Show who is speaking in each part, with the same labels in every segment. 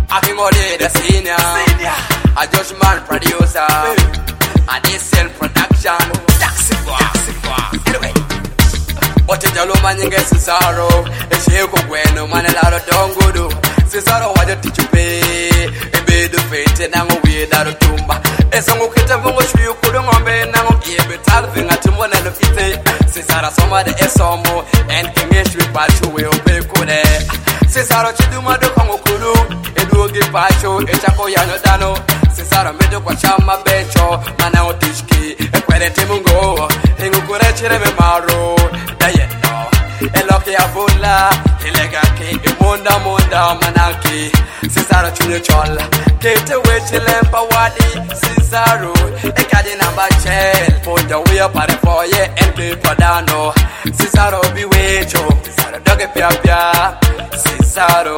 Speaker 1: Akimori the senior, a judgment producer, and they sell production. Taxi boy. Anyway, what did you man you get Cesaro? If you go when no man allowed to don't go do. Cesaro, what did you pay? A bed of fate and I'm away that a tumba. It's a look at the most you couldn't remember now. Give it out thing at one and the fit. Cesaro, somebody is some more and can get you by two will pay good. Cesaro, Chiduma do Kongokuru, Edugi Pacho, Echakoyano Dano, Cesaro Medo Quachama Becho, Manao Tishki, Equeretimungo, Engukure Maro, Dayeno, Eloki Avula, Elegaki, Munda Manaki, Cesaro Chunichol, Kate Wichilempa Wadi, Cesaro, Ekadina Bachel, Ponda Wea Parafoye, and Padano, Cesaro Biwecho, Cesaro Doge Pia. Cesaro,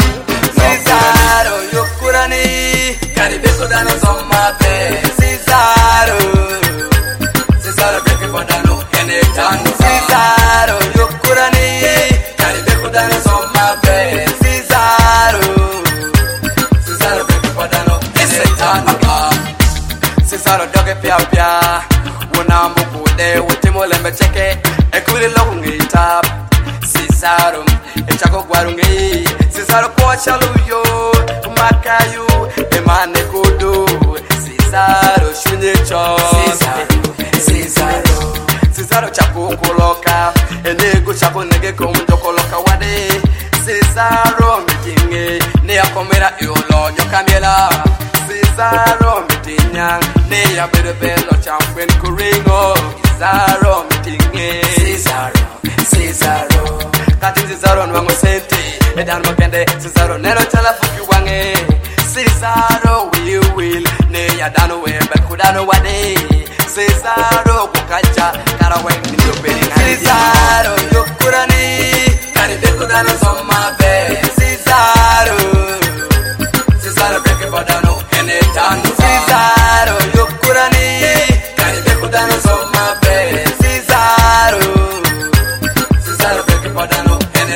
Speaker 1: Yokurani, Caribeco Dano Somate, Cesaro, Breaking Podano, and a tango, Cesaro, Yokurani, Caribeco Dano Somate, Cesaro, Breaking Podano, and a tango, Cesaro Doge Pia, Wanamu, with Timolembe Cheque, a good long tap. Cesaro, Echaco Guarungi, Cesaro Coachaluyo, Macayu, Emane Kudu, Cesaro, Shunicho, Cesaro Chaco Coloca, Enego Chaco Nege Comundo Coloca Wade, Cesaro meeting, Nea Comera Yolo, Yocamela, Cesaro meeting, Nea Bedebello, Champion Curingo, Cesaro meeting, Cesaro. Kati Cesaro nwango sente Edan mokende Cesaro nero chala fuki wange Cesaro will Ne yadano we Bekudano wade Cesaro kukacha Karawe nindo beri Cesaro yokurani Kani bekudano soma be Cesaro breke podano Ene tano Cesaro yokurani Kani bekudano soma be Cesaro breke podano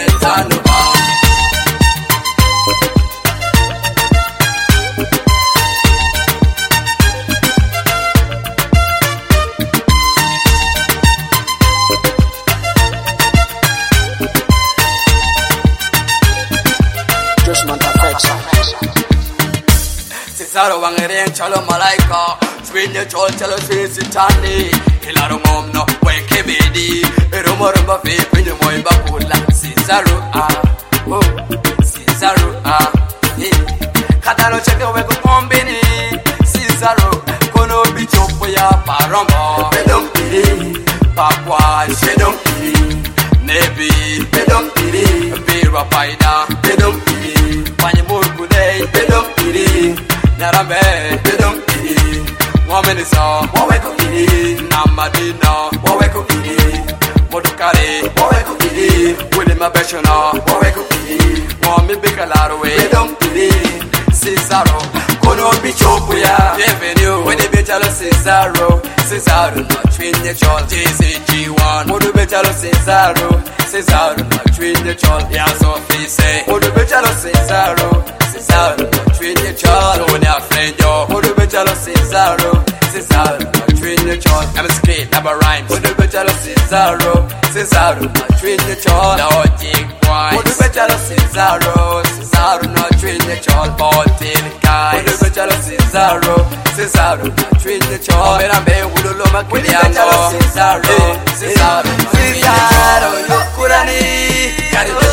Speaker 1: Cesaro wangere chalo malaika Swinye chol chalo sitani Hilaro momno weke bedi Rumorumba fi pinyo moimba kula Cesaro Cesaro Katano cheke weko kombini Cesaro kono bichopo ya parombo Pedom piri Papwa shedom piri Nebi pedom piri Bira paida pedom piri Panyemurkune pedom piri Narambe pedom piri Womenisa waweko piri Namadina waweko piri Modukare waweko piri Wili mabeshona waweko piri Wami bikalaro we pedom piri Cesaro kono bichopo ya Bienvenue Wini bichalo Cesaro no twinye chol JCG1 Modu bichalo Cesaro no twinye chol Yaso fise Modu bichalo Cesaro no twinye chol Wini afrenyo Modu bichalo Cesaro no twinye chol MSK Naba Rhymes Modu bichalo Cesaro no twinye chol Na ojik wise Modu bichalo Cesaro no twinye chol Boltin guys Modu bichalo Cesaro no twinye chol Merambe Ulolo Makiliango Cesaro yokurani